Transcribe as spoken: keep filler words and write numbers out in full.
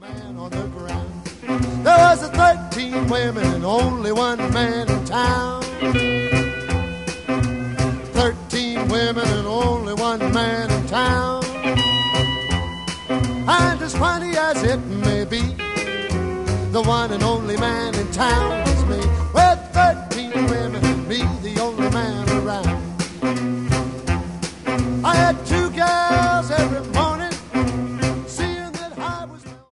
man on the ground. There was a thirteen women and only one man in town. Thirteen women and only one man in town. And as funny as it may be, the one and only man in town is me. With thirteen women and me, the only man